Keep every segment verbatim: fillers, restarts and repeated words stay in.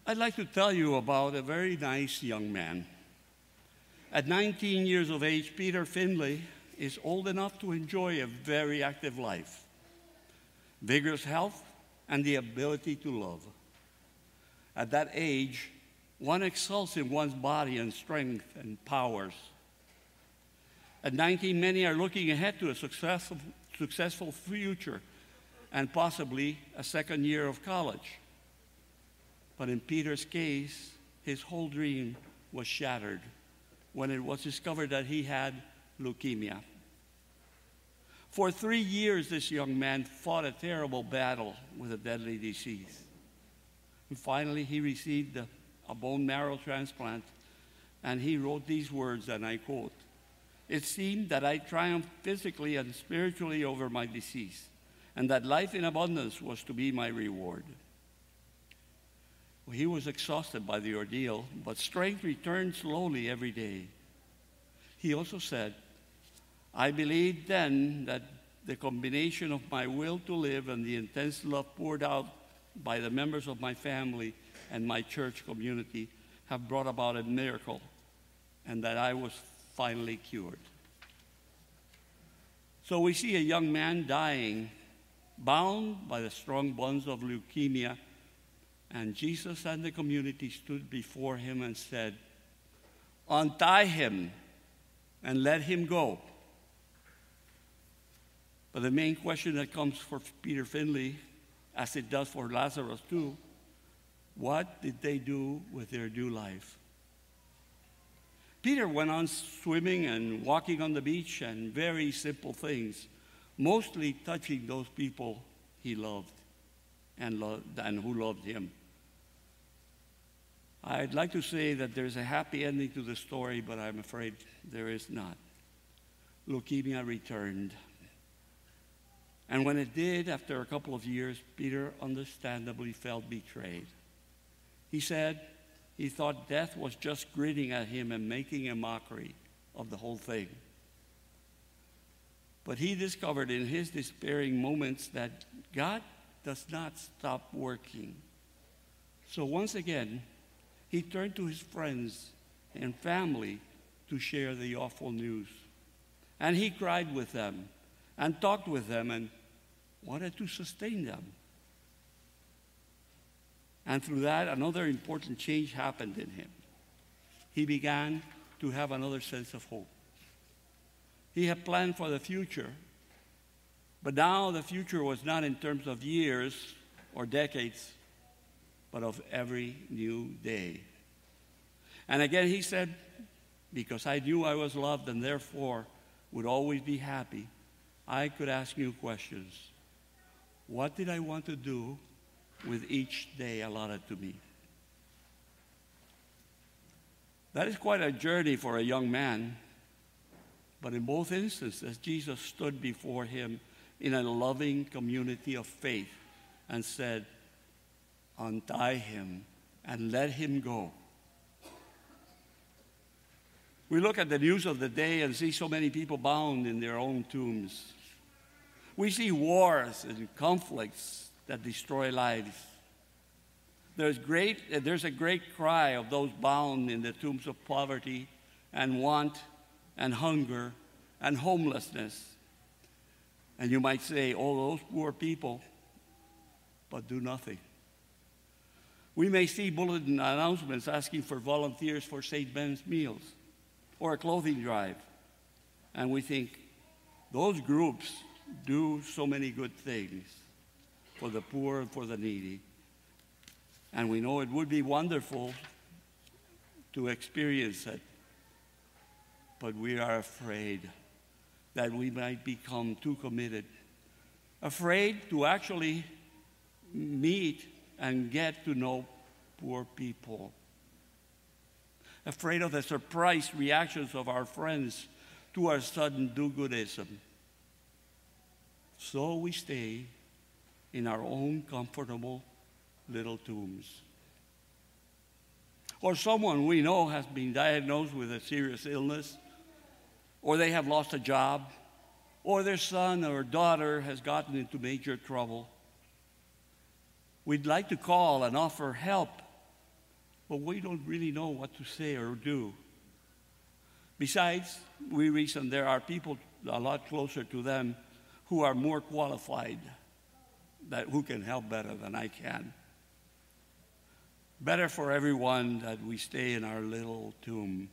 I'd like to tell you about a very nice young man. At nineteen years of age, Peter Finley is old enough to enjoy a very active life, vigorous health, and the ability to love. At that age, one excels in one's body and strength and powers. At nineteen, many are looking ahead to a successful, successful future and possibly a second year of college. But in Peter's case, his whole dream was shattered when it was discovered that he had leukemia. For three years, this young man fought a terrible battle with a deadly disease. And finally, he received a, a bone marrow transplant, and he wrote these words, and I quote, "It seemed that I triumphed physically and spiritually over my disease, and that life in abundance was to be my reward." Well, he was exhausted by the ordeal, but strength returned slowly every day. He also said, "I believed then that the combination of my will to live and the intense love poured out by the members of my family and my church community have brought about a miracle, and that I was finally cured." So we see a young man dying, bound by the strong bonds of leukemia, and Jesus and the community stood before him and said, "Untie him and let him go." But the main question that comes for Peter Finley, as it does for Lazarus too, what did they do with their new life? Peter went on swimming and walking on the beach and very simple things, mostly touching those people he loved and, loved, and who loved him. I'd like to say that there's a happy ending to the story, but I'm afraid there is not. Leukemia returned. And when it did, after a couple of years, Peter understandably felt betrayed. He said he thought death was just grinning at him and making a mockery of the whole thing. But he discovered in his despairing moments that God does not stop working. So once again, he turned to his friends and family to share the awful news. And he cried with them and talked with them and wanted to sustain them. And through that, another important change happened in him. He began to have another sense of hope. He had planned for the future, but now the future was not in terms of years or decades, but of every new day. And again he said, "Because I knew I was loved and therefore would always be happy, I could ask new questions. What did I want to do with each day allotted to me?" That is quite a journey for a young man. But in both instances, Jesus stood before him in a loving community of faith and said, "Untie him and let him go." We look at the news of the day and see so many people bound in their own tombs. We see wars and conflicts that destroy lives. There's, great, there's a great cry of those bound in the tombs of poverty and want and hunger and homelessness. And you might say, "Oh, those poor people," but do nothing. We may see bulletin announcements asking for volunteers for Saint Ben's meals or a clothing drive. And we think, those groups do so many good things for the poor and for the needy. And we know it would be wonderful to experience it. But we are afraid that we might become too committed, afraid to actually meet and get to know poor people, afraid of the surprise reactions of our friends to our sudden do-goodism. So we stay in our own comfortable little tombs. Or someone we know has been diagnosed with a serious illness, or they have lost a job, or their son or daughter has gotten into major trouble. We'd like to call and offer help, but we don't really know what to say or do. Besides, we reason there are people a lot closer to them who are more qualified, that who can help better than I can. Better for everyone that we stay in our little tomb.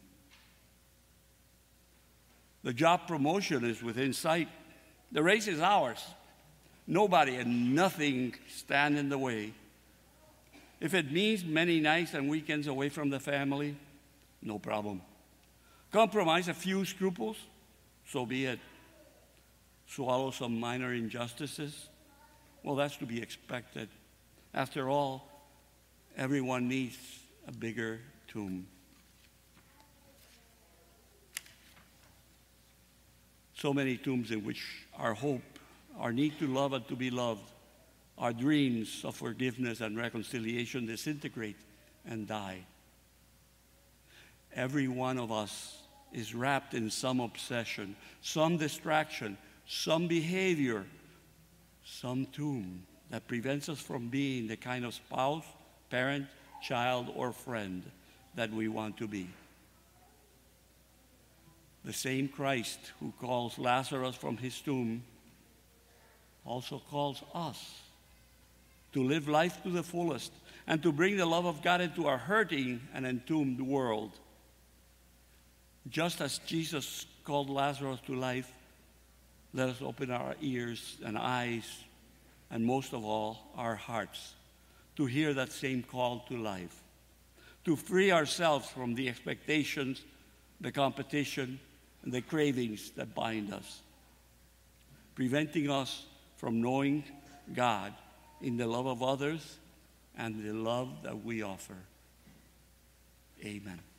The job promotion is within sight. The race is ours. Nobody and nothing stand in the way. If it means many nights and weekends away from the family, no problem. Compromise a few scruples, so be it. Swallow some minor injustices, well, that's to be expected. After all, everyone needs a bigger tomb. So many tombs in which our hope, our need to love and to be loved, our dreams of forgiveness and reconciliation disintegrate and die. Every one of us is wrapped in some obsession, some distraction, some behavior, some tomb that prevents us from being the kind of spouse, parent, child, or friend that we want to be. The same Christ who calls Lazarus from his tomb also calls us to live life to the fullest and to bring the love of God into our hurting and entombed world. Just as Jesus called Lazarus to life, let us open our ears and eyes, and most of all, our hearts, to hear that same call to life, to free ourselves from the expectations, the competition, and the cravings that bind us, preventing us from knowing God in the love of others and the love that we offer. Amen.